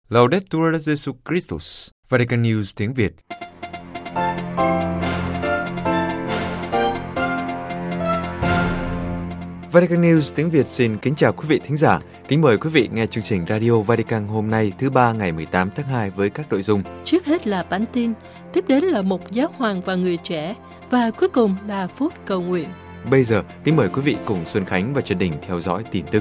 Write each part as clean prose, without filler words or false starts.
Laudetur Jesus Christus, Vatican News tiếng Việt. Vatican News tiếng Việt xin kính chào quý vị thính giả. Kính mời quý vị nghe chương trình Radio Vatican hôm nay thứ ba ngày 18 tháng 2 với các nội dung. Trước hết là bản tin, tiếp đến là một giáo hoàng và người trẻ và cuối cùng là phút cầu nguyện. Bây giờ, kính mời quý vị cùng Xuân Khánh và Trần Đình theo dõi tin tức.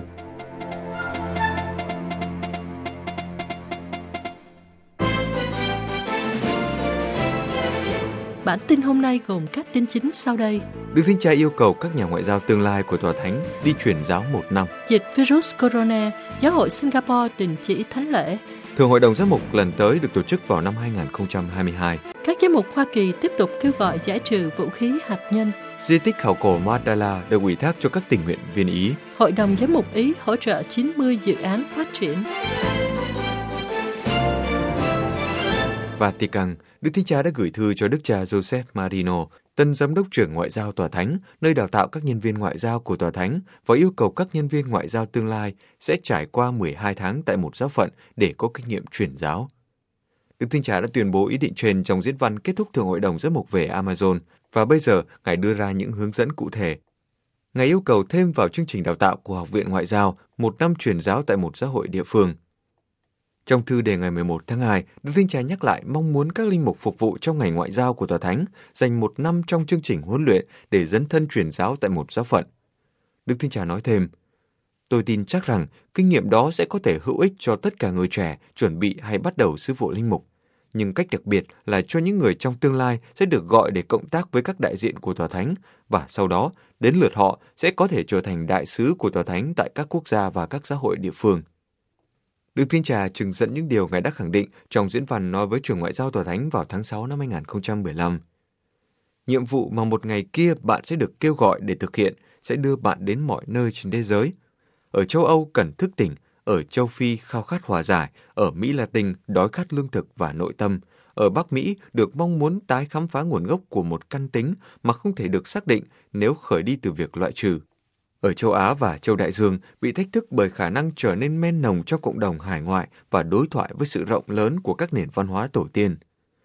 Bản tin hôm nay gồm các tin chính sau đây. Đức Thánh Cha yêu cầu các nhà ngoại giao tương lai của Tòa Thánh đi truyền giáo 1 năm. Dịch virus corona, Giáo hội Singapore đình chỉ thánh lễ. Thường Hội đồng Giám mục lần tới được tổ chức vào năm 2022. Các giám mục Hoa Kỳ tiếp tục kêu gọi giải trừ vũ khí hạt nhân. Di tích khảo cổ Mandala được ủy thác cho các tình nguyện viên Ý. Hội đồng Giám mục Ý hỗ trợ 90 dự án phát triển. Vatican, Đức Thánh Cha đã gửi thư cho Đức cha Joseph Marino, tân giám đốc trưởng ngoại giao Tòa Thánh, nơi đào tạo các nhân viên ngoại giao của Tòa Thánh, và yêu cầu các nhân viên ngoại giao tương lai sẽ trải qua 12 tháng tại một giáo phận để có kinh nghiệm truyền giáo. Đức Thánh Cha đã tuyên bố ý định trên trong diễn văn kết thúc Thường Hội đồng Giám mục về Amazon, và bây giờ Ngài đưa ra những hướng dẫn cụ thể. Ngài yêu cầu thêm vào chương trình đào tạo của Học viện Ngoại giao 1 năm truyền giáo tại một giáo hội địa phương. Trong thư đề ngày 11 tháng 2, Đức Thánh Cha nhắc lại mong muốn các linh mục phục vụ trong ngành ngoại giao của Tòa Thánh dành 1 năm trong chương trình huấn luyện để dấn thân truyền giáo tại một giáo phận. Đức Thánh Cha nói thêm, tôi tin chắc rằng kinh nghiệm đó sẽ có thể hữu ích cho tất cả người trẻ chuẩn bị hay bắt đầu sứ vụ linh mục, nhưng cách đặc biệt là cho những người trong tương lai sẽ được gọi để cộng tác với các đại diện của Tòa Thánh, và sau đó, đến lượt họ sẽ có thể trở thành đại sứ của Tòa Thánh tại các quốc gia và các giáo hội địa phương. Đức Thánh Cha trưng dẫn những điều Ngài đã khẳng định trong diễn văn nói với trưởng ngoại giao Tòa Thánh vào tháng 6 năm 2015. Nhiệm vụ mà một ngày kia bạn sẽ được kêu gọi để thực hiện sẽ đưa bạn đến mọi nơi trên thế giới. Ở châu Âu cần thức tỉnh, ở châu Phi khao khát hòa giải, ở Mỹ Latin đói khát lương thực và nội tâm, ở Bắc Mỹ được mong muốn tái khám phá nguồn gốc của một căn tính mà không thể được xác định nếu khởi đi từ việc loại trừ. Ở châu Á và châu Đại Dương bị thách thức bởi khả năng trở nên men nồng cho cộng đồng hải ngoại và đối thoại với sự rộng lớn của các nền văn hóa tổ tiên.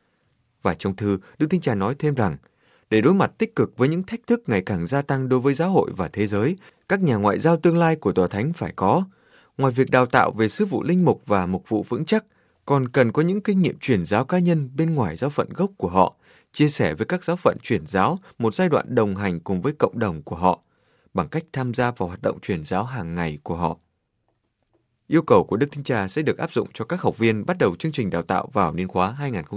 Và trong thư, Đức Thánh Cha nói thêm rằng, để đối mặt tích cực với những thách thức ngày càng gia tăng đối với giáo hội và thế giới, các nhà ngoại giao tương lai của Tòa Thánh phải có, ngoài việc đào tạo về sứ vụ linh mục và mục vụ vững chắc, còn cần có những kinh nghiệm truyền giáo cá nhân bên ngoài giáo phận gốc của họ, chia sẻ với các giáo phận truyền giáo một giai đoạn đồng hành cùng với cộng đồng của họ, bằng cách tham gia vào hoạt động truyền giáo hàng ngày của họ. Yêu cầu của Đức Thánh Cha sẽ được áp dụng cho các học viên bắt đầu chương trình đào tạo vào niên khóa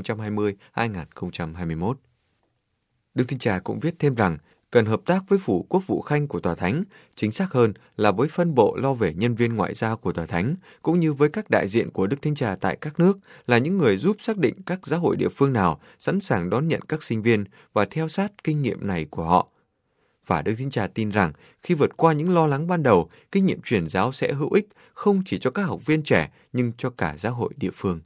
2020-2021. Đức Thánh Cha cũng viết thêm rằng cần hợp tác với Phủ Quốc vụ Khanh của Tòa Thánh, chính xác hơn là với phân bộ lo về nhân viên ngoại giao của Tòa Thánh, cũng như với các đại diện của Đức Thánh Cha tại các nước, là những người giúp xác định các giáo hội địa phương nào sẵn sàng đón nhận các sinh viên và theo sát kinh nghiệm này của họ. Và Đức Thánh Cha tin rằng khi vượt qua những lo lắng ban đầu, kinh nghiệm truyền giáo sẽ hữu ích không chỉ cho các học viên trẻ nhưng cho cả giáo hội địa phương.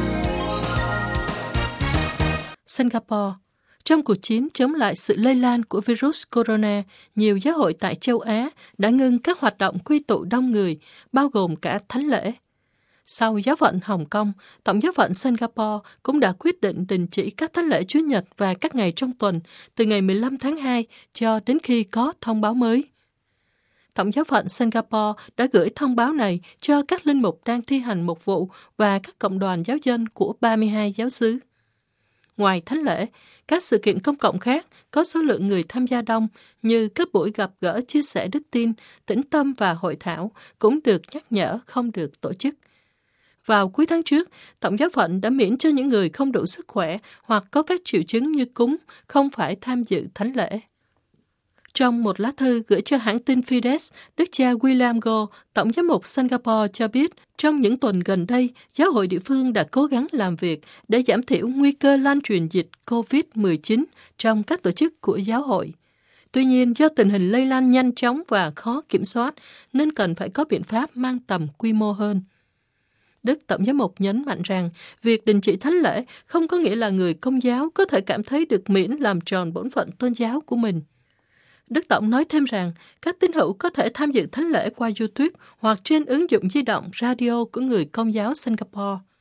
Singapore. Trong cuộc chiến chống lại sự lây lan của virus corona, nhiều giáo hội tại châu Á đã ngưng các hoạt động quy tụ đông người, bao gồm cả thánh lễ. Sau giáo phận Hồng Kông, Tổng giáo phận Singapore cũng đã quyết định đình chỉ các thánh lễ Chúa Nhật và các ngày trong tuần từ ngày 15 tháng 2 cho đến khi có thông báo mới. Tổng giáo phận Singapore đã gửi thông báo này cho các linh mục đang thi hành mục vụ và các cộng đoàn giáo dân của 32 giáo xứ. Ngoài thánh lễ, các sự kiện công cộng khác có số lượng người tham gia đông như các buổi gặp gỡ chia sẻ đức tin, tĩnh tâm và hội thảo cũng được nhắc nhở không được tổ chức. Vào cuối tháng trước, Tổng giáo phận đã miễn cho những người không đủ sức khỏe hoặc có các triệu chứng như cúm không phải tham dự thánh lễ. Trong một lá thư gửi cho hãng tin Fides, Đức cha William Go, Tổng giám mục Singapore cho biết, trong những tuần gần đây, giáo hội địa phương đã cố gắng làm việc để giảm thiểu nguy cơ lan truyền dịch COVID-19 trong các tổ chức của giáo hội. Tuy nhiên, do tình hình lây lan nhanh chóng và khó kiểm soát, nên cần phải có biện pháp mang tầm quy mô hơn. Đức Tổng giám mục nhấn mạnh rằng việc đình chỉ thánh lễ không có nghĩa là người Công giáo có thể cảm thấy được miễn làm tròn bổn phận tôn giáo của mình. Đức Tổng nói thêm rằng các tín hữu có thể tham dự thánh lễ qua YouTube hoặc trên ứng dụng di động radio của người Công giáo Singapore.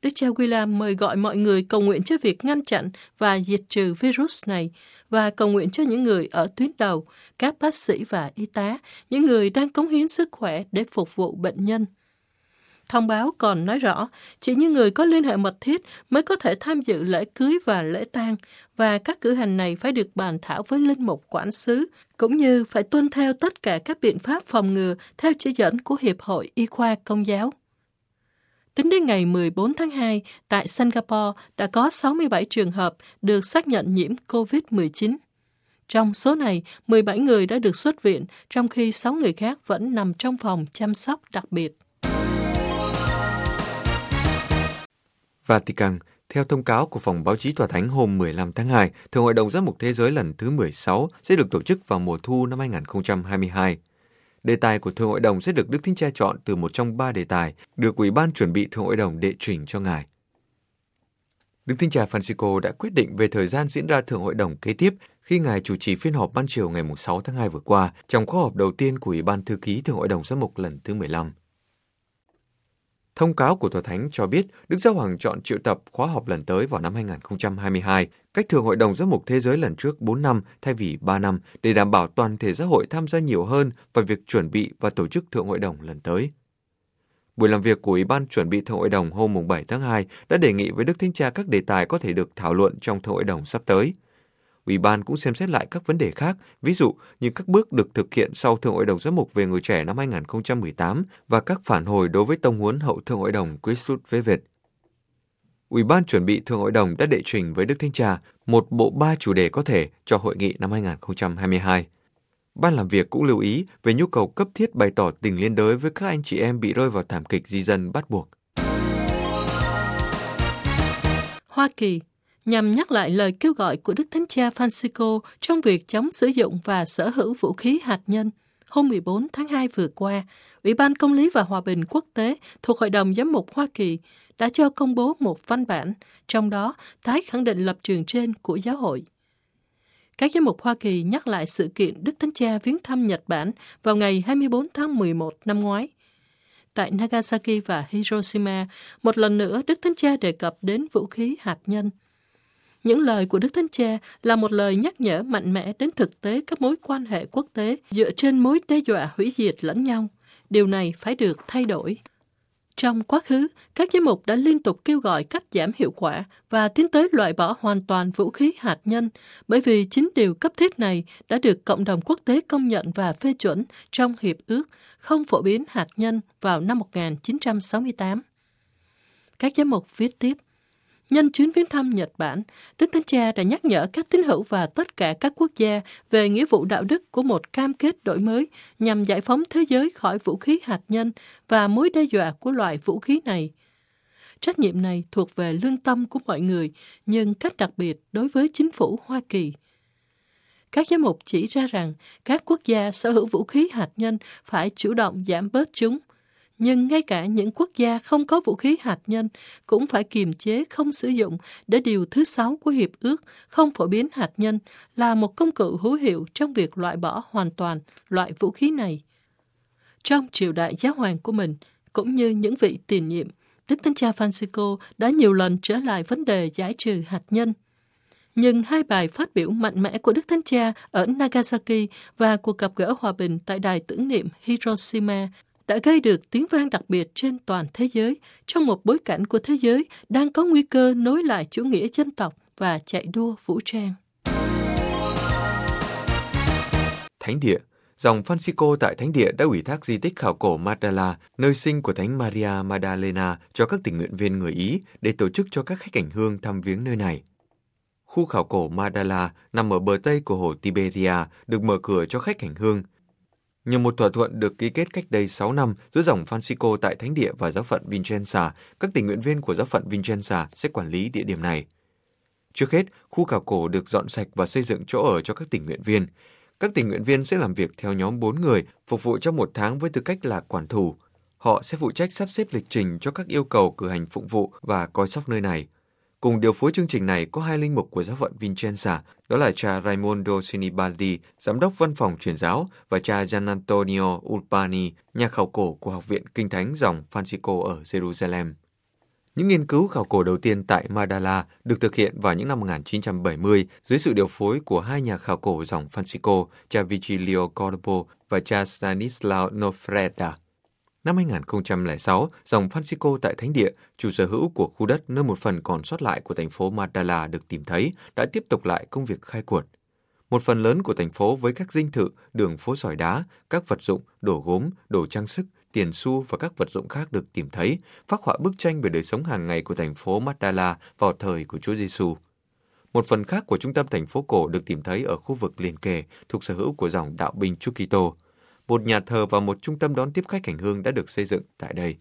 Đức cha William mời gọi mọi người cầu nguyện cho việc ngăn chặn và diệt trừ virus này và cầu nguyện cho những người ở tuyến đầu, các bác sĩ và y tá, những người đang cống hiến sức khỏe để phục vụ bệnh nhân. Thông báo còn nói rõ, chỉ những người có liên hệ mật thiết mới có thể tham dự lễ cưới và lễ tang, và các cử hành này phải được bàn thảo với linh mục quản xứ, cũng như phải tuân theo tất cả các biện pháp phòng ngừa theo chỉ dẫn của Hiệp hội Y khoa Công giáo. Tính đến ngày 14 tháng 2, tại Singapore đã có 67 trường hợp được xác nhận nhiễm COVID-19. Trong số này, 17 người đã được xuất viện, trong khi 6 người khác vẫn nằm trong phòng chăm sóc đặc biệt. Vatican, theo thông cáo của Phòng Báo chí Tòa Thánh hôm 15 tháng 2, Thượng Hội đồng Giám mục Thế giới lần thứ 16 sẽ được tổ chức vào mùa thu năm 2022. Đề tài của Thượng Hội đồng sẽ được Đức Thánh Cha chọn từ một trong 3 đề tài được Ủy ban chuẩn bị Thượng Hội đồng đệ trình cho Ngài. Đức Thánh Cha Francisco đã quyết định về thời gian diễn ra Thượng Hội đồng kế tiếp khi Ngài chủ trì phiên họp ban chiều ngày 6 tháng 2 vừa qua trong khóa họp đầu tiên của Ủy ban Thư ký Thượng Hội đồng Giám mục lần thứ 15. Thông cáo của Tòa Thánh cho biết Đức Giáo Hoàng chọn triệu tập khóa họp lần tới vào năm 2022, cách Thượng Hội đồng Giám mục Thế giới lần trước 4 năm thay vì 3 năm để đảm bảo toàn thể giáo hội tham gia nhiều hơn vào việc chuẩn bị và tổ chức Thượng Hội đồng lần tới. Buổi làm việc của Ủy ban chuẩn bị Thượng Hội đồng hôm 7 tháng 2 đã đề nghị với Đức Thánh Cha các đề tài có thể được thảo luận trong Thượng Hội đồng sắp tới. Ủy ban cũng xem xét lại các vấn đề khác, ví dụ như các bước được thực hiện sau Thượng Hội đồng Giám mục về người trẻ năm 2018 và các phản hồi đối với tông huấn hậu Thượng Hội đồng Christus Vivet. Ủy ban chuẩn bị Thượng Hội đồng đã đệ trình với Đức Thánh Cha một bộ 3 chủ đề có thể cho hội nghị năm 2022. Ban làm việc cũng lưu ý về nhu cầu cấp thiết bày tỏ tình liên đới với các anh chị em bị rơi vào thảm kịch di dân bắt buộc. Hoa Kỳ nhằm nhắc lại lời kêu gọi của Đức Thánh Cha Francisco trong việc chống sử dụng và sở hữu vũ khí hạt nhân. Hôm 14 tháng 2 vừa qua, Ủy ban Công lý và Hòa bình Quốc tế thuộc Hội đồng Giám mục Hoa Kỳ đã cho công bố một văn bản, trong đó tái khẳng định lập trường trên của giáo hội. Các giám mục Hoa Kỳ nhắc lại sự kiện Đức Thánh Cha viếng thăm Nhật Bản vào ngày 24 tháng 11 năm ngoái. Tại Nagasaki và Hiroshima, một lần nữa Đức Thánh Cha đề cập đến vũ khí hạt nhân. Những lời của Đức Thánh Cha là một lời nhắc nhở mạnh mẽ đến thực tế các mối quan hệ quốc tế dựa trên mối đe dọa hủy diệt lẫn nhau. Điều này phải được thay đổi. Trong quá khứ, các giám mục đã liên tục kêu gọi cắt giảm hiệu quả và tiến tới loại bỏ hoàn toàn vũ khí hạt nhân, bởi vì chính điều cấp thiết này đã được cộng đồng quốc tế công nhận và phê chuẩn trong Hiệp ước không phổ biến hạt nhân vào năm 1968. Các giám mục viết tiếp, nhân chuyến viếng thăm Nhật Bản, Đức Thánh Cha đã nhắc nhở các tín hữu và tất cả các quốc gia về nghĩa vụ đạo đức của một cam kết đổi mới nhằm giải phóng thế giới khỏi vũ khí hạt nhân và mối đe dọa của loại vũ khí này. Trách nhiệm này thuộc về lương tâm của mọi người, nhưng cách đặc biệt đối với chính phủ Hoa Kỳ. Các giám mục chỉ ra rằng các quốc gia sở hữu vũ khí hạt nhân phải chủ động giảm bớt chúng. Nhưng ngay cả những quốc gia không có vũ khí hạt nhân cũng phải kiềm chế không sử dụng để điều thứ 6 của Hiệp ước không phổ biến hạt nhân là một công cụ hữu hiệu trong việc loại bỏ hoàn toàn loại vũ khí này. Trong triều đại giáo hoàng của mình, cũng như những vị tiền nhiệm, Đức Thánh Cha Francisco đã nhiều lần trở lại vấn đề giải trừ hạt nhân. Nhưng 2 bài phát biểu mạnh mẽ của Đức Thánh Cha ở Nagasaki và cuộc gặp gỡ hòa bình tại đài tưởng niệm Hiroshima đã gây được tiếng vang đặc biệt trên toàn thế giới trong một bối cảnh của thế giới đang có nguy cơ nối lại chủ nghĩa dân tộc và chạy đua vũ trang. Thánh địa. Dòng Francisco tại Thánh địa đã ủy thác di tích khảo cổ Magdala, nơi sinh của Thánh Maria Magdalena, cho các tình nguyện viên người Ý để tổ chức cho các khách hành hương thăm viếng nơi này. Khu khảo cổ Magdala nằm ở bờ tây của hồ Tiberia, được mở cửa cho khách hành hương. Nhờ một thỏa thuận được ký kết cách đây 6 năm giữa dòng Francisco tại Thánh địa và giáo phận Vicenza, các tình nguyện viên của giáo phận Vicenza sẽ quản lý địa điểm này. Trước hết, khu khảo cổ được dọn sạch và xây dựng chỗ ở cho các tình nguyện viên. Các tình nguyện viên sẽ làm việc theo nhóm 4 người, phục vụ trong 1 tháng với tư cách là quản thủ. Họ sẽ phụ trách sắp xếp lịch trình cho các yêu cầu cử hành phụng vụ và coi sóc nơi này. Cùng điều phối chương trình này có 2 linh mục của giáo phận Vicenza, đó là cha Raimondo Sinibaldi, giám đốc văn phòng truyền giáo, và cha Gian Antonio Ulpani, nhà khảo cổ của Học viện Kinh Thánh dòng Francisco ở Jerusalem. Những nghiên cứu khảo cổ đầu tiên tại Mandala được thực hiện vào những năm 1970 dưới sự điều phối của hai nhà khảo cổ dòng Francisco, cha Vigilio Corbo và cha Stanislao Nofreda. Năm 2006, dòng Francisco tại Thánh Địa, chủ sở hữu của khu đất nơi một phần còn sót lại của thành phố Mandala được tìm thấy, đã tiếp tục lại công việc khai quật. Một phần lớn của thành phố với các dinh thự, đường phố sỏi đá, các vật dụng, đồ gốm, đồ trang sức, tiền xu và các vật dụng khác được tìm thấy, phác họa bức tranh về đời sống hàng ngày của thành phố Mandala vào thời của Chúa Giêsu. Một phần khác của trung tâm thành phố cổ được tìm thấy ở khu vực liền kề thuộc sở hữu của dòng đạo binh Chúa Kitô. Một nhà thờ và một trung tâm đón tiếp khách hành hương đã được xây dựng tại đây.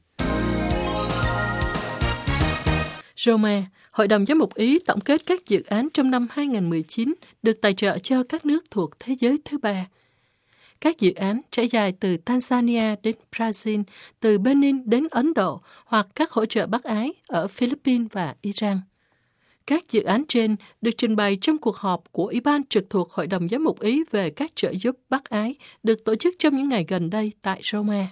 Roma, Hội đồng Giám mục Ý tổng kết các dự án trong năm 2019 được tài trợ cho các nước thuộc thế giới thứ ba. Các dự án trải dài từ Tanzania đến Brazil, từ Benin đến Ấn Độ hoặc các hỗ trợ bác ái ở Philippines và Iran. Các dự án trên được trình bày trong cuộc họp của Ủy ban trực thuộc Hội đồng Giám mục Ý về các trợ giúp bác ái được tổ chức trong những ngày gần đây tại Roma.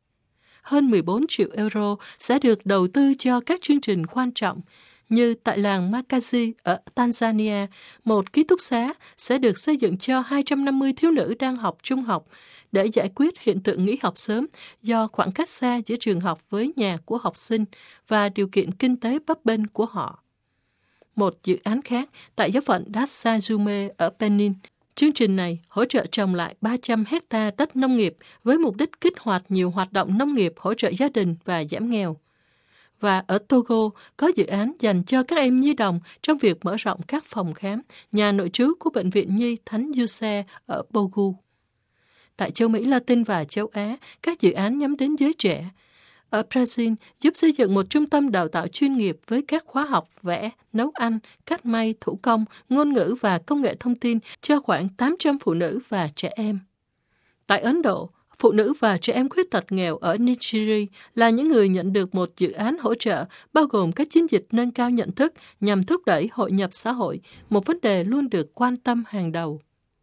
Hơn 14 triệu euro sẽ được đầu tư cho các chương trình quan trọng như tại làng Makazi ở Tanzania, một ký túc xá sẽ được xây dựng cho 250 thiếu nữ đang học trung học để giải quyết hiện tượng nghỉ học sớm do khoảng cách xa giữa trường học với nhà của học sinh và điều kiện kinh tế bấp bênh của họ. Một dự án khác tại giáo phận Dassajume ở Benin. Chương trình này hỗ trợ trồng lại 300 hectare đất nông nghiệp với mục đích kích hoạt nhiều hoạt động nông nghiệp hỗ trợ gia đình và giảm nghèo. Và ở Togo có dự án dành cho các em nhi đồng trong việc mở rộng các phòng khám, nhà nội trú của Bệnh viện Nhi Thánh Giuse ở Bogu. Tại châu Mỹ Latin và châu Á, các dự án nhắm đến giới trẻ. Ở Brazil, giúp xây dựng một trung tâm đào tạo chuyên nghiệp với các khóa học vẽ, nấu ăn, cắt may, thủ công, ngôn ngữ và công nghệ thông tin cho khoảng 800 phụ nữ và trẻ em. Tại Ấn Độ, phụ nữ và trẻ em khuyết tật nghèo ở Nigeria là những người nhận được một dự án hỗ trợ bao gồm các chiến dịch nâng cao nhận thức nhằm thúc đẩy hội nhập xã hội, một vấn đề luôn được quan tâm hàng đầu.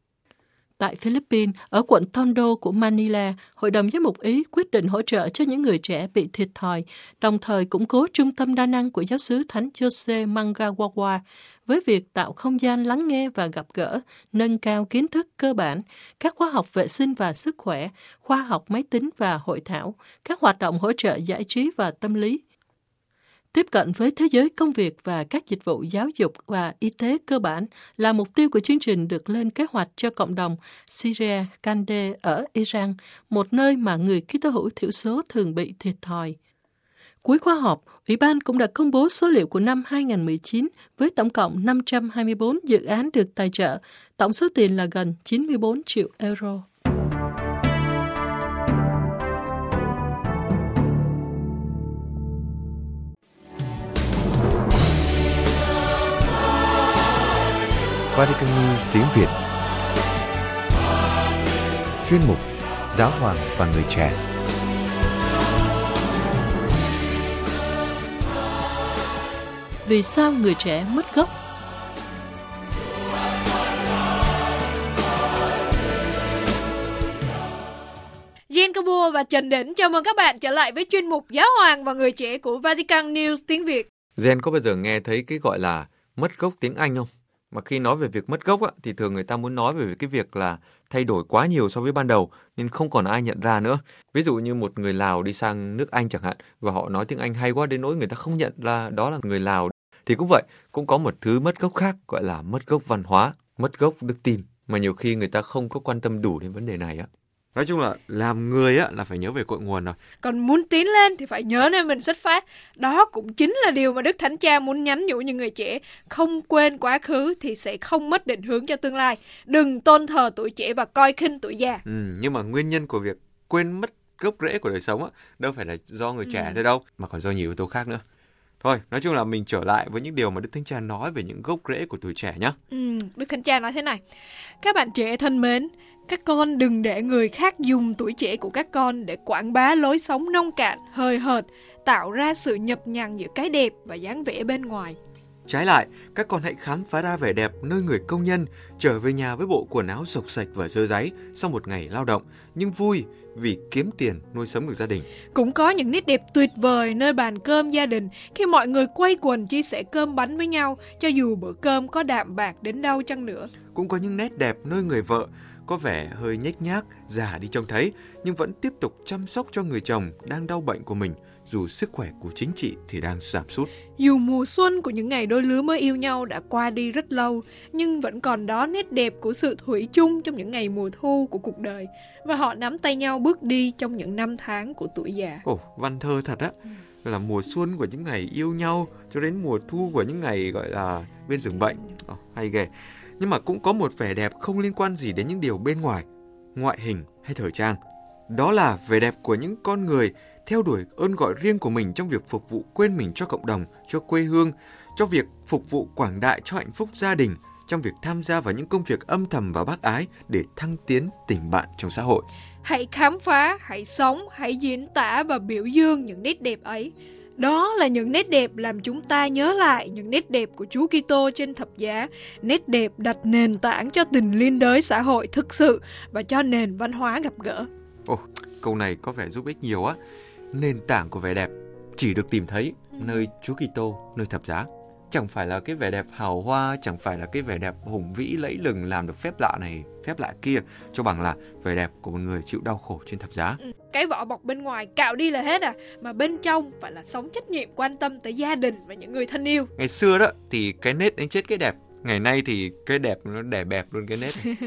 Tại Philippines, ở quận Tondo của Manila, Hội đồng Giám mục Ý quyết định hỗ trợ cho những người trẻ bị thiệt thòi, đồng thời củng cố trung tâm đa năng của giáo xứ Thánh Jose Mangawawa với việc tạo không gian lắng nghe và gặp gỡ, nâng cao kiến thức cơ bản, các khóa học vệ sinh và sức khỏe, khoa học máy tính và hội thảo, các hoạt động hỗ trợ giải trí và tâm lý. Tiếp cận với thế giới công việc và các dịch vụ giáo dục và y tế cơ bản là mục tiêu của chương trình được lên kế hoạch cho cộng đồng Syria Kande ở Iran, một nơi mà người Kitô hữu thiểu số thường bị thiệt thòi. Cuối khóa họp, Ủy ban cũng đã công bố số liệu của năm 2019 với tổng cộng 524 dự án được tài trợ, tổng số tiền là gần 94 triệu euro. Vatican News tiếng Việt. Chuyên mục Giáo hoàng và người trẻ. Vì sao người trẻ mất gốc? Jen Kabua và Trần Đỉnh chào mừng các bạn trở lại với chuyên mục Giáo hoàng và người trẻ của Vatican News tiếng Việt. Jen có bao giờ nghe thấy cái gọi là mất gốc tiếng Anh không? Mà khi nói về việc mất gốc á, thì thường người ta muốn nói về cái việc là thay đổi quá nhiều so với ban đầu nên không còn ai nhận ra nữa. Ví dụ như một người Lào đi sang nước Anh chẳng hạn và họ nói tiếng Anh hay quá đến nỗi người ta không nhận ra đó là người Lào. Thì cũng vậy, cũng có một thứ mất gốc khác gọi là mất gốc văn hóa, mất gốc đức tin mà nhiều khi người ta không có quan tâm đủ đến vấn đề này á. Nói chung là làm người á là phải nhớ về cội nguồn rồi. Còn muốn tiến lên thì phải nhớ nơi mình xuất phát. Đó cũng chính là điều mà Đức Thánh Cha muốn nhắn nhủ những người trẻ. Không quên quá khứ thì sẽ không mất định hướng cho tương lai. Đừng tôn thờ tuổi trẻ và coi khinh tuổi già. Nhưng mà nguyên nhân của việc quên mất gốc rễ của đời sống á, đâu phải là do người trẻ thôi đâu, mà còn do nhiều yếu tố khác nữa. Thôi, nói chung là mình trở lại với những điều mà Đức Thánh Cha nói về những gốc rễ của tuổi trẻ nhé. Đức Thánh Cha nói thế này: các bạn trẻ thân mến, các con đừng để người khác dùng tuổi trẻ của các con để quảng bá lối sống nông cạn, hời hợt, tạo ra sự nhập nhằng giữa cái đẹp và dáng vẻ bên ngoài. Trái lại, các con hãy khám phá ra vẻ đẹp nơi người công nhân trở về nhà với bộ quần áo xộc xệch và dơ dáy sau một ngày lao động, nhưng vui vì kiếm tiền nuôi sống được gia đình. Cũng có những nét đẹp tuyệt vời nơi bàn cơm gia đình khi mọi người quây quần chia sẻ cơm bánh với nhau, cho dù bữa cơm có đạm bạc đến đâu chăng nữa. Cũng có những nét đẹp nơi người vợ có vẻ hơi nhếch nhác, già đi trông thấy, nhưng vẫn tiếp tục chăm sóc cho người chồng đang đau bệnh của mình, dù sức khỏe của chính chị thì đang giảm sút. Dù mùa xuân của những ngày đôi lứa mới yêu nhau đã qua đi rất lâu, nhưng vẫn còn đó nét đẹp của sự thủy chung trong những ngày mùa thu của cuộc đời, và họ nắm tay nhau bước đi trong những năm tháng của tuổi già. Ồ, văn thơ thật á. Là mùa xuân của những ngày yêu nhau cho đến mùa thu của những ngày gọi là bên giường bệnh. Hay ghê. Nhưng mà cũng có một vẻ đẹp không liên quan gì đến những điều bên ngoài, ngoại hình hay thời trang. Đó là vẻ đẹp của những con người theo đuổi ơn gọi riêng của mình trong việc phục vụ quên mình cho cộng đồng, cho quê hương, cho việc phục vụ quảng đại cho hạnh phúc gia đình, trong việc tham gia vào những công việc âm thầm và bác ái để thăng tiến tình bạn trong xã hội. Hãy khám phá, hãy sống, hãy diễn tả và biểu dương những nét đẹp ấy. Đó là những nét đẹp làm chúng ta nhớ lại những nét đẹp của Chúa Kitô trên thập giá, nét đẹp đặt nền tảng cho tình liên đới xã hội thực sự và cho nền văn hóa gặp gỡ. Ồ, câu này có vẻ giúp ích nhiều á. Nền tảng của vẻ đẹp chỉ được tìm thấy nơi Chúa Kitô, nơi thập giá. Chẳng phải là cái vẻ đẹp hào hoa, chẳng phải là cái vẻ đẹp hùng vĩ lẫy lừng làm được phép lạ này, phép lạ kia, cho bằng là vẻ đẹp của một người chịu đau khổ trên thập giá. Cái vỏ bọc bên ngoài cạo đi là hết mà bên trong phải là sống trách nhiệm, quan tâm tới gia đình và những người thân yêu. Ngày xưa đó thì cái nết đánh chết cái đẹp, ngày nay thì cái đẹp nó đè bẹp luôn cái nết.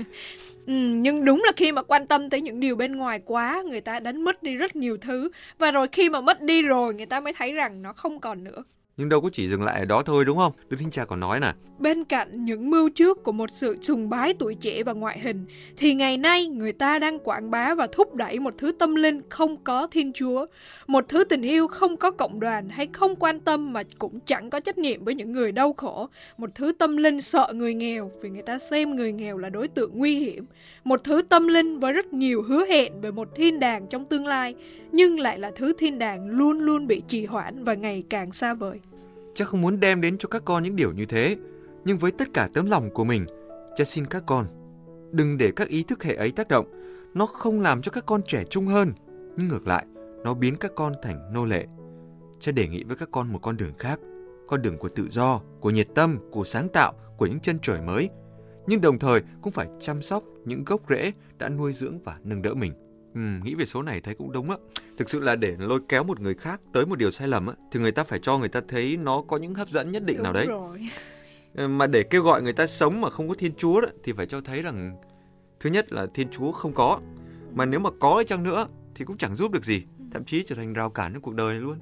Nhưng đúng là khi mà quan tâm tới những điều bên ngoài quá, người ta đánh mất đi rất nhiều thứ, và rồi khi mà mất đi rồi người ta mới thấy rằng nó không còn nữa. Nhưng đâu có chỉ dừng lại ở đó thôi đúng không? Đức Thánh Cha còn nói nè, bên cạnh những mưu trước của một sự sùng bái tuổi trẻ và ngoại hình, thì ngày nay người ta đang quảng bá và thúc đẩy một thứ tâm linh không có Thiên Chúa, một thứ tình yêu không có cộng đoàn hay không quan tâm mà cũng chẳng có trách nhiệm với những người đau khổ, một thứ tâm linh sợ người nghèo vì người ta xem người nghèo là đối tượng nguy hiểm, một thứ tâm linh với rất nhiều hứa hẹn về một thiên đàng trong tương lai, nhưng lại là thứ thiên đàng luôn luôn bị trì hoãn và ngày càng xa vời. Cha không muốn đem đến cho các con những điều như thế, nhưng với tất cả tấm lòng của mình, cha xin các con đừng để các ý thức hệ ấy tác động. Nó không làm cho các con trẻ trung hơn, nhưng ngược lại, nó biến các con thành nô lệ. Cha đề nghị với các con một con đường khác, con đường của tự do, của nhiệt tâm, của sáng tạo, của những chân trời mới, nhưng đồng thời cũng phải chăm sóc những gốc rễ đã nuôi dưỡng và nâng đỡ mình. Nghĩ về số này thấy cũng đúng á. Thực sự là để lôi kéo một người khác tới một điều sai lầm á, thì người ta phải cho người ta thấy nó có những hấp dẫn nhất định. Đúng nào đấy rồi. Mà để kêu gọi người ta sống mà không có Thiên Chúa đó, thì phải cho thấy rằng thứ nhất là Thiên Chúa không có, mà nếu mà có đi chăng nữa thì cũng chẳng giúp được gì, thậm chí trở thành rào cản trong cuộc đời này luôn.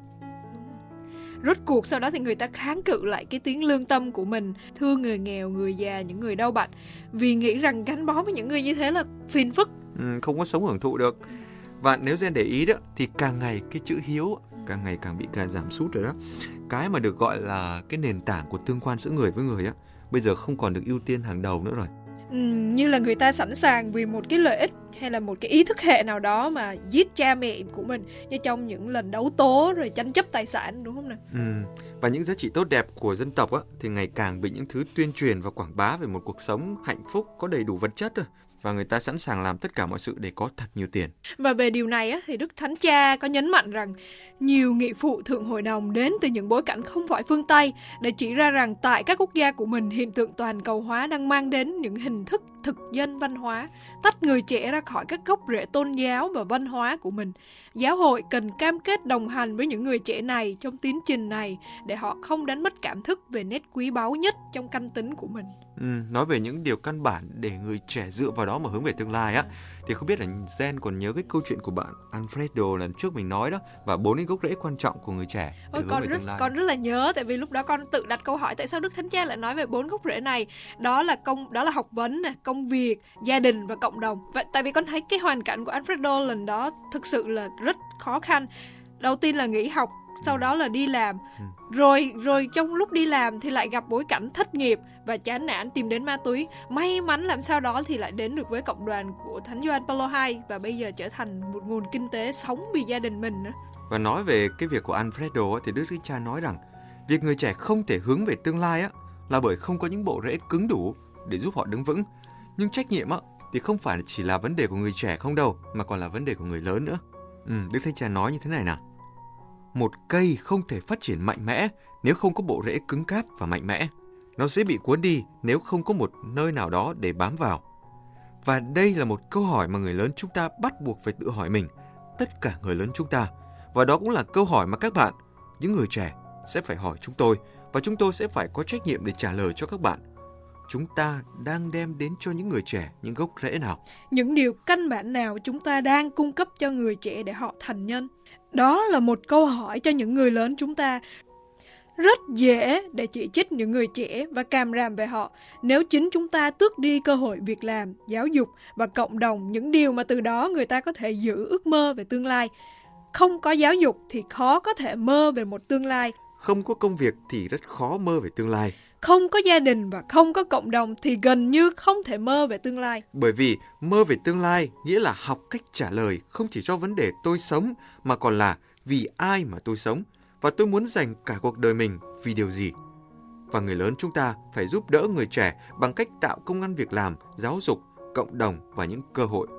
Rốt cuộc sau đó thì người ta kháng cự lại cái tiếng lương tâm của mình, thương người nghèo, người già, những người đau bệnh, vì nghĩ rằng gắn bó với những người như thế là phiền phức, không có sống hưởng thụ được. Và nếu Gen để ý đó, thì càng ngày cái chữ hiếu càng ngày càng bị giảm sút rồi đó. Cái mà được gọi là cái nền tảng của tương quan giữa người với người á, bây giờ không còn được ưu tiên hàng đầu nữa rồi. Như là người ta sẵn sàng vì một cái lợi ích hay là một cái ý thức hệ nào đó mà giết cha mẹ của mình, như trong những lần đấu tố rồi tranh chấp tài sản, đúng không nào? Và những giá trị tốt đẹp của dân tộc á, thì ngày càng bị những thứ tuyên truyền và quảng bá về một cuộc sống hạnh phúc có đầy đủ vật chất rồi. Và người ta sẵn sàng làm tất cả mọi sự để có thật nhiều tiền. Và về điều này á, thì Đức Thánh Cha có nhấn mạnh rằng nhiều nghị phụ thượng hội đồng đến từ những bối cảnh không phải phương Tây để chỉ ra rằng tại các quốc gia của mình, hiện tượng toàn cầu hóa đang mang đến những hình thức thực dân văn hóa, tách người trẻ ra khỏi các gốc rễ tôn giáo và văn hóa của mình. Giáo hội cần cam kết đồng hành với những người trẻ này trong tiến trình này để họ không đánh mất cảm thức về nét quý báu nhất trong căn tính của mình. Nói về những điều căn bản để người trẻ dựa vào đó mà hướng về tương lai á, thì không biết là Gen còn nhớ cái câu chuyện của bạn Alfredo lần trước mình nói đó, và 4 cái gốc rễ quan trọng của người trẻ để hướng về tương lai. Con rất là nhớ, tại vì lúc đó con tự đặt câu hỏi tại sao Đức Thánh Cha lại nói về 4 gốc rễ này. Đó là học vấn, công việc, gia đình và cộng đồng. Vậy tại vì con thấy cái hoàn cảnh của Alfredo lần đó thực sự là rất khó khăn. Đầu tiên là nghỉ học, sau đó là đi làm. Rồi trong lúc đi làm thì lại gặp bối cảnh thất nghiệp và chán nản, tìm đến ma túy. May mắn làm sao đó thì lại đến được với cộng đoàn của Thánh Gioan Paulo II và bây giờ trở thành một nguồn kinh tế sống vì gia đình mình nữa. Và nói về cái việc của Alfredo thì Đức Thánh Cha nói rằng Việc người trẻ không thể hướng về tương lai á, là bởi không có những bộ rễ cứng đủ để giúp họ đứng vững. Nhưng trách nhiệm á, thì không phải chỉ là vấn đề của người trẻ không đâu, mà còn là vấn đề của người lớn nữa. Đức Thánh Cha nói như thế này nào. Một cây không thể phát triển mạnh mẽ nếu không có bộ rễ cứng cáp và mạnh mẽ. Nó sẽ bị cuốn đi nếu không có một nơi nào đó để bám vào. Và đây là một câu hỏi mà người lớn chúng ta bắt buộc phải tự hỏi mình, tất cả người lớn chúng ta. Và đó cũng là câu hỏi mà các bạn, những người trẻ, sẽ phải hỏi chúng tôi. Và chúng tôi sẽ phải có trách nhiệm để trả lời cho các bạn. Chúng ta đang đem đến cho những người trẻ những gốc rễ nào? Những điều căn bản nào chúng ta đang cung cấp cho người trẻ để họ thành nhân? Đó là một câu hỏi cho những người lớn chúng ta. Rất dễ để chỉ trích những người trẻ và càm ràm về họ nếu chính chúng ta tước đi cơ hội việc làm, giáo dục và cộng đồng, những điều mà từ đó người ta có thể giữ ước mơ về tương lai. Không có giáo dục thì khó có thể mơ về một tương lai. Không có công việc thì rất khó mơ về tương lai. Không có gia đình và không có cộng đồng thì gần như không thể mơ về tương lai. Bởi vì mơ về tương lai nghĩa là học cách trả lời không chỉ cho vấn đề tôi sống, mà còn là vì ai mà tôi sống, và tôi muốn dành cả cuộc đời mình vì điều gì. Và người lớn chúng ta phải giúp đỡ người trẻ bằng cách tạo công ăn việc làm, giáo dục, cộng đồng và những cơ hội.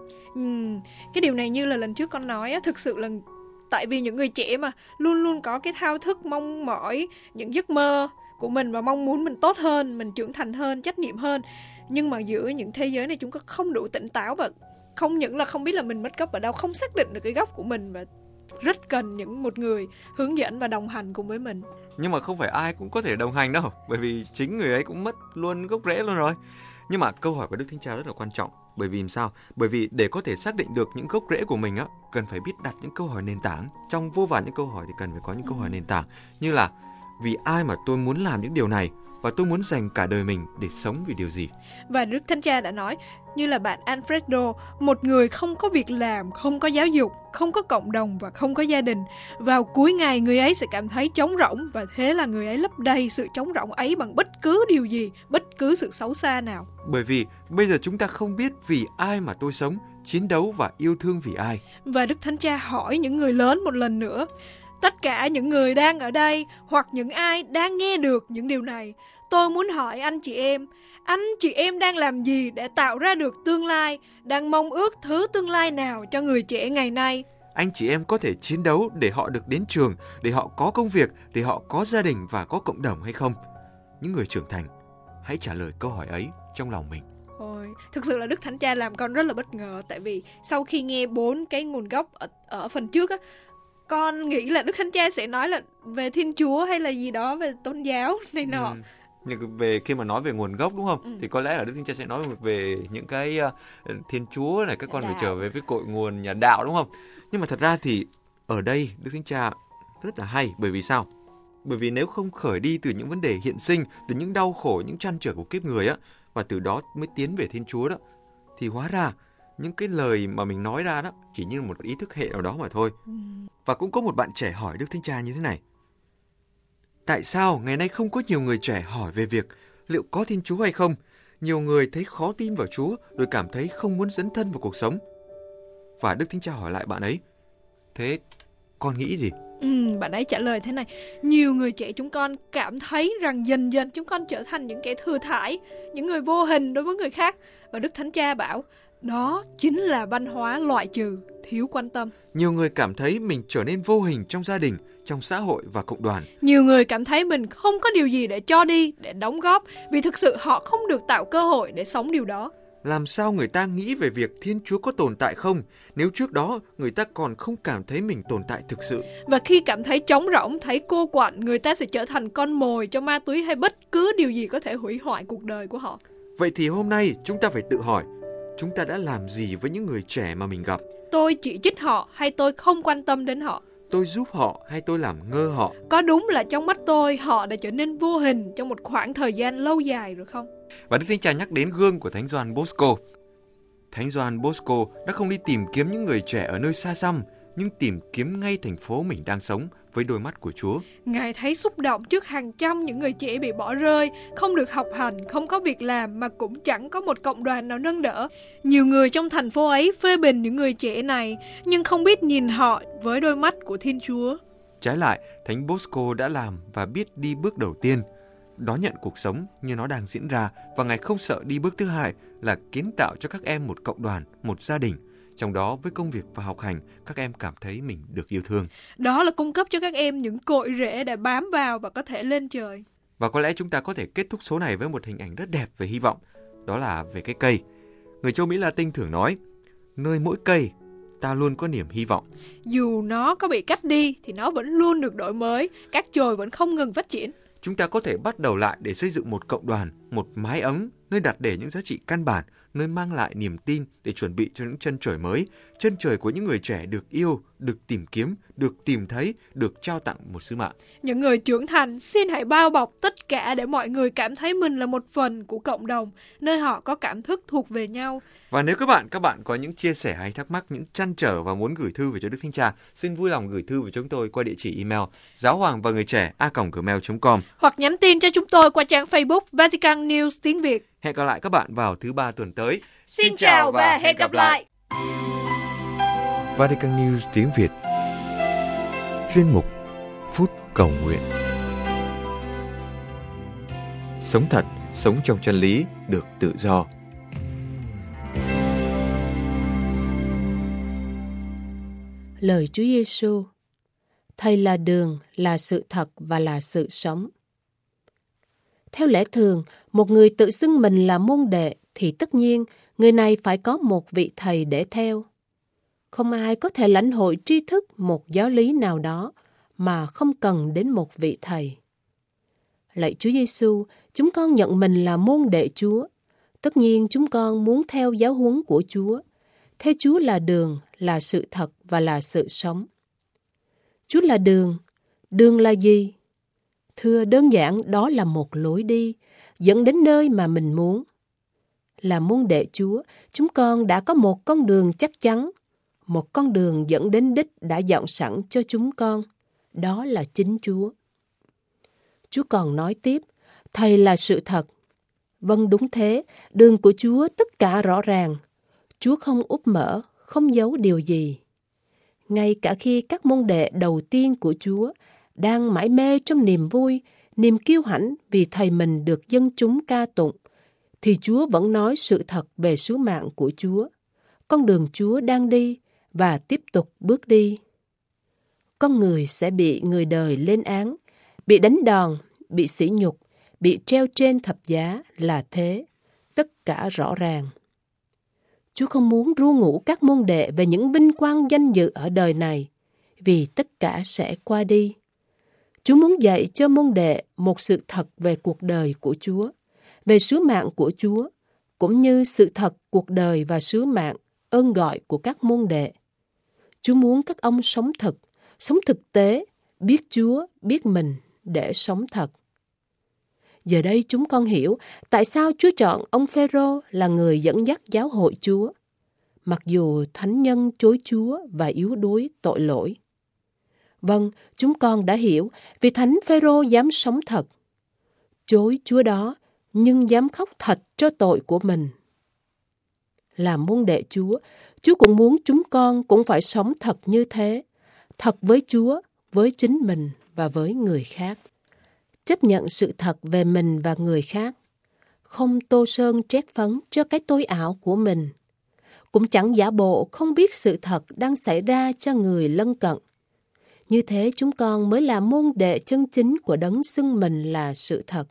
Cái điều này như là lần trước con nói á, thực sự là tại vì những người trẻ mà luôn luôn có cái thao thức mong mỏi những giấc mơ của mình và mong muốn mình tốt hơn, mình trưởng thành hơn, trách nhiệm hơn. Nhưng mà giữa những thế giới này chúng ta không đủ tỉnh táo và không những là không biết là mình mất gốc ở đâu, không xác định được cái gốc của mình và rất cần một người hướng dẫn và đồng hành cùng với mình. Nhưng mà không phải ai cũng có thể đồng hành đâu, bởi vì chính người ấy cũng mất luôn gốc rễ luôn rồi. Nhưng mà câu hỏi của Đức Thánh Cha rất là quan trọng. Bởi vì sao? Bởi vì để có thể xác định được những gốc rễ của mình á, cần phải biết đặt những câu hỏi nền tảng. Trong vô vàn những câu hỏi thì cần phải có những câu hỏi nền tảng, như là vì ai mà tôi muốn làm những điều này, và tôi muốn dành cả đời mình để sống vì điều gì. Và Đức Thánh Cha đã nói, như là bạn Alfredo, một người không có việc làm, không có giáo dục, không có cộng đồng và không có gia đình. Vào cuối ngày người ấy sẽ cảm thấy trống rỗng, và thế là người ấy lấp đầy sự trống rỗng ấy bằng bất cứ điều gì, bất cứ sự xấu xa nào. Bởi vì bây giờ chúng ta không biết vì ai mà tôi sống, chiến đấu và yêu thương vì ai. Và Đức Thánh Cha hỏi những người lớn một lần nữa, tất cả những người đang ở đây hoặc những ai đang nghe được những điều này, tôi muốn hỏi anh chị em đang làm gì để tạo ra được tương lai, đang mong ước thứ tương lai nào cho người trẻ ngày nay? Anh chị em có thể chiến đấu để họ được đến trường, để họ có công việc, để họ có gia đình và có cộng đồng hay không? Những người trưởng thành, hãy trả lời câu hỏi ấy trong lòng mình. Ôi, thực sự là Đức Thánh Cha làm con rất là bất ngờ, tại vì sau khi nghe 4 cái nguồn gốc ở phần trước á, con nghĩ là Đức Thánh Cha sẽ nói là về Thiên Chúa hay là gì đó, về tôn giáo này nọ. Nhưng về khi mà nói về nguồn gốc đúng không? Thì có lẽ là Đức Thánh Cha sẽ nói về những cái Thiên Chúa này, các con phải trở về với cội nguồn nhà đạo đúng không? Nhưng mà thật ra thì ở đây Đức Thánh Cha rất là hay, bởi vì sao? Bởi vì nếu không khởi đi từ những vấn đề hiện sinh, từ những đau khổ, những trăn trở của kiếp người á, và từ đó mới tiến về Thiên Chúa đó, thì hóa ra những cái lời mà mình nói ra đó chỉ như một ý thức hệ nào đó mà thôi. Và cũng có một bạn trẻ hỏi Đức Thánh Cha như thế này: tại sao ngày nay không có nhiều người trẻ hỏi về việc liệu có Thiên Chúa hay không? Nhiều người thấy khó tin vào Chúa, rồi cảm thấy không muốn dấn thân vào cuộc sống. Và Đức Thánh Cha hỏi lại bạn ấy: thế con nghĩ gì? Bạn ấy trả lời thế này: nhiều người trẻ chúng con cảm thấy rằng dần dần chúng con trở thành những kẻ thừa thãi, những người vô hình đối với người khác. Và Đức Thánh Cha bảo đó chính là văn hóa loại trừ, thiếu quan tâm. Nhiều người cảm thấy mình trở nên vô hình trong gia đình, trong xã hội và cộng đoàn. Nhiều người cảm thấy mình không có điều gì để cho đi, để đóng góp, vì thực sự họ không được tạo cơ hội để sống điều đó. Làm sao người ta nghĩ về việc Thiên Chúa có tồn tại không, nếu trước đó người ta còn không cảm thấy mình tồn tại thực sự? Và khi cảm thấy trống rỗng, thấy cô quạnh, người ta sẽ trở thành con mồi cho ma túy hay bất cứ điều gì có thể hủy hoại cuộc đời của họ. Vậy thì hôm nay chúng ta phải tự hỏi, chúng ta đã làm gì với những người trẻ mà mình gặp? Tôi chỉ trích họ hay tôi không quan tâm đến họ? Tôi giúp họ hay tôi làm ngơ họ? Có đúng là trong mắt tôi họ đã trở nên vô hình trong một khoảng thời gian lâu dài rồi không? Và Đức Thánh Cha nhắc đến gương của Thánh Gioan Bosco. Thánh Gioan Bosco đã không đi tìm kiếm những người trẻ ở nơi xa xăm, nhưng tìm kiếm ngay thành phố mình đang sống với đôi mắt của Chúa. Ngài thấy xúc động trước hàng trăm những người trẻ bị bỏ rơi, không được học hành, không có việc làm mà cũng chẳng có một cộng đoàn nào nâng đỡ. Nhiều người trong thành phố ấy phê bình những người trẻ này, nhưng không biết nhìn họ với đôi mắt của Thiên Chúa. Trái lại, Thánh Bosco đã làm và biết đi bước đầu tiên, đón nhận cuộc sống như nó đang diễn ra, và Ngài không sợ đi bước thứ hai là kiến tạo cho các em một cộng đoàn, một gia đình. Trong đó, với công việc và học hành, các em cảm thấy mình được yêu thương. Đó là cung cấp cho các em những cội rễ để bám vào và có thể lên trời. Và có lẽ chúng ta có thể kết thúc số này với một hình ảnh rất đẹp về hy vọng. Đó là về cái cây. Người châu Mỹ Latin thường nói, nơi mỗi cây, ta luôn có niềm hy vọng. Dù nó có bị cắt đi thì nó vẫn luôn được đổi mới, các chồi vẫn không ngừng phát triển. Chúng ta có thể bắt đầu lại để xây dựng một cộng đoàn, một mái ấm, nơi đặt để những giá trị căn bản, nơi mang lại niềm tin để chuẩn bị cho những chân trời mới, chân trời của những người trẻ được yêu, được tìm kiếm, được tìm thấy, được trao tặng một sứ mạng. Những người trưởng thành xin hãy bao bọc tất cả để mọi người cảm thấy mình là một phần của cộng đồng, nơi họ có cảm thức thuộc về nhau. Và nếu các bạn có những chia sẻ hay thắc mắc, những trăn trở và muốn gửi thư về cho Đức Thánh Cha, xin vui lòng gửi thư về chúng tôi qua địa chỉ email giaohoangvangườitre@gmail.com hoặc nhắn tin cho chúng tôi qua trang Facebook Vatican News tiếng Việt. Hẹn gặp lại các bạn vào thứ Ba tuần tới. Xin chào và hẹn gặp lại. Vatican News tiếng Việt. Chuyên mục Phút Cầu Nguyện. Sống thật, sống trong chân lý, được tự do. Lời Chúa Giêsu: Thầy là đường, là sự thật và là sự sống. Theo lẽ thường, một người tự xưng mình là môn đệ thì tất nhiên người này phải có một vị thầy để theo. Không ai có thể lãnh hội tri thức một giáo lý nào đó mà không cần đến một vị thầy. Lạy Chúa Giêsu, chúng con nhận mình là môn đệ Chúa. Tất nhiên chúng con muốn theo giáo huấn của Chúa. Theo Chúa là đường, là sự thật và là sự sống. Chúa là đường. Đường là gì? Thưa, đơn giản đó là một lối đi dẫn đến nơi mà mình muốn. Là môn đệ Chúa, chúng con đã có một con đường chắc chắn, một con đường dẫn đến đích đã dọn sẵn cho chúng con. Đó là chính Chúa. Chúa còn nói tiếp, Thầy là sự thật. Vâng, đúng thế, đường của Chúa tất cả rõ ràng. Chúa không úp mở, không giấu điều gì. Ngay cả khi các môn đệ đầu tiên của Chúa đang mải mê trong niềm vui, niềm kiêu hãnh vì Thầy mình được dân chúng ca tụng, thì Chúa vẫn nói sự thật về sứ mạng của Chúa, con đường Chúa đang đi và tiếp tục bước đi. Con người sẽ bị người đời lên án, bị đánh đòn, bị sỉ nhục, bị treo trên thập giá là thế, tất cả rõ ràng. Chúa không muốn ru ngủ các môn đệ về những vinh quang danh dự ở đời này, vì tất cả sẽ qua đi. Chúa muốn dạy cho môn đệ một sự thật về cuộc đời của Chúa, về sứ mạng của Chúa, cũng như sự thật cuộc đời và sứ mạng, ơn gọi của các môn đệ. Chúa muốn các ông sống thực tế, biết Chúa, biết mình để sống thật. Giờ đây chúng con hiểu tại sao Chúa chọn ông Phêrô là người dẫn dắt giáo hội Chúa, mặc dù thánh nhân chối Chúa và yếu đuối tội lỗi. Vâng, chúng con đã hiểu vì thánh Phêrô dám sống thật, chối Chúa đó nhưng dám khóc thật cho tội của mình. Làm môn đệ Chúa, Chúa cũng muốn chúng con cũng phải sống thật như thế, thật với Chúa, với chính mình và với người khác. Chấp nhận sự thật về mình và người khác, không tô sơn trét phấn cho cái tôi ảo của mình, cũng chẳng giả bộ không biết sự thật đang xảy ra cho người lân cận. Như thế chúng con mới là môn đệ chân chính của đấng xưng mình là sự thật.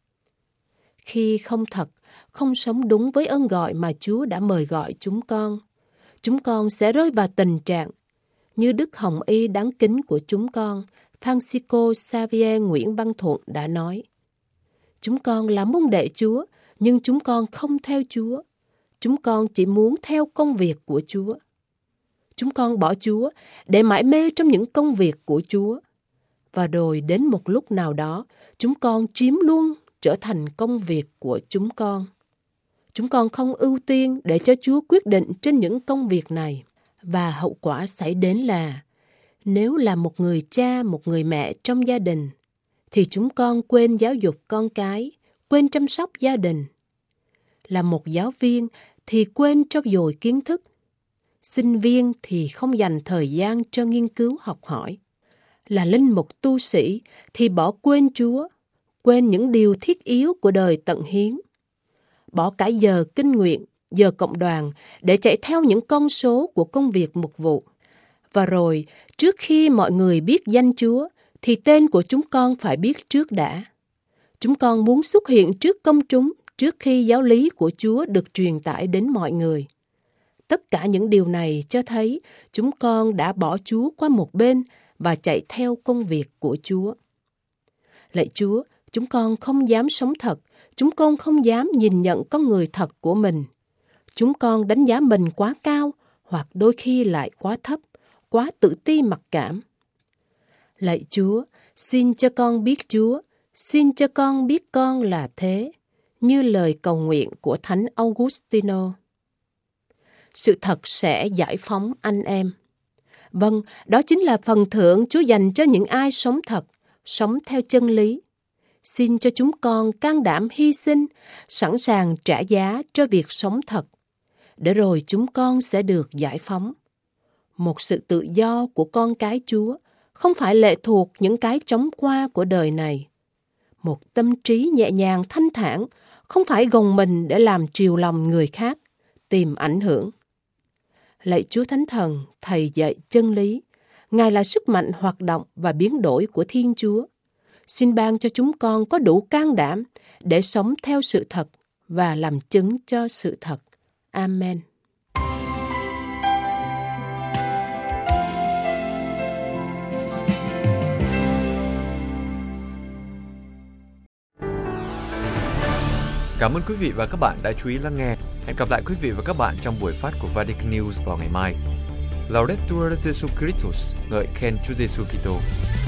Khi không thật, không sống đúng với ơn gọi mà Chúa đã mời gọi chúng con sẽ rơi vào tình trạng như Đức Hồng Y đáng kính của chúng con, Francisco Xavier Nguyễn Văn Thuận đã nói. Chúng con là môn đệ Chúa, nhưng chúng con không theo Chúa. Chúng con chỉ muốn theo công việc của Chúa. Chúng con bỏ Chúa để mải mê trong những công việc của Chúa. Và rồi đến một lúc nào đó, chúng con chiếm luôn trở thành công việc của chúng con. Chúng con không ưu tiên để cho Chúa quyết định trên những công việc này. Và hậu quả xảy đến là, nếu là một người cha, một người mẹ trong gia đình, thì chúng con quên giáo dục con cái, quên chăm sóc gia đình. Là một giáo viên thì quên trau dồi kiến thức. Sinh viên thì không dành thời gian cho nghiên cứu học hỏi. là linh mục tu sĩ thì bỏ quên Chúa, quên những điều thiết yếu của đời tận hiến. Bỏ cả giờ kinh nguyện, giờ cộng đoàn để chạy theo những con số của công việc mục vụ. Và rồi, trước khi mọi người biết danh Chúa, thì tên của chúng con phải biết trước đã. Chúng con muốn xuất hiện trước công chúng trước khi giáo lý của Chúa được truyền tải đến mọi người. Tất cả những điều này cho thấy chúng con đã bỏ Chúa qua một bên và chạy theo công việc của Chúa. Lạy Chúa, chúng con không dám sống thật, chúng con không dám nhìn nhận con người thật của mình. Chúng con đánh giá mình quá cao hoặc đôi khi lại quá thấp, quá tự ti mặc cảm. Lạy Chúa, xin cho con biết Chúa, xin cho con biết con là thế, như lời cầu nguyện của Thánh Augustino. Sự thật sẽ giải phóng anh em. Vâng, đó chính là phần thưởng Chúa dành cho những ai sống thật, sống theo chân lý. Xin cho chúng con can đảm hy sinh, sẵn sàng trả giá cho việc sống thật, để rồi chúng con sẽ được giải phóng. Một sự tự do của con cái Chúa không phải lệ thuộc những cái chóng qua của đời này. Một tâm trí nhẹ nhàng thanh thản không phải gồng mình để làm chiều lòng người khác, tìm ảnh hưởng. Lạy Chúa Thánh Thần, Thầy dạy chân lý, Ngài là sức mạnh hoạt động và biến đổi của Thiên Chúa. Xin ban cho chúng con có đủ can đảm để sống theo sự thật và làm chứng cho sự thật. Amen. Cảm ơn quý vị và các bạn đã chú ý lắng nghe. Hẹn gặp lại quý vị và các bạn trong buổi phát của Vatican News vào ngày mai. Laudetur Jesu Christus, ngợi khen Chúa Giêsu Kitô.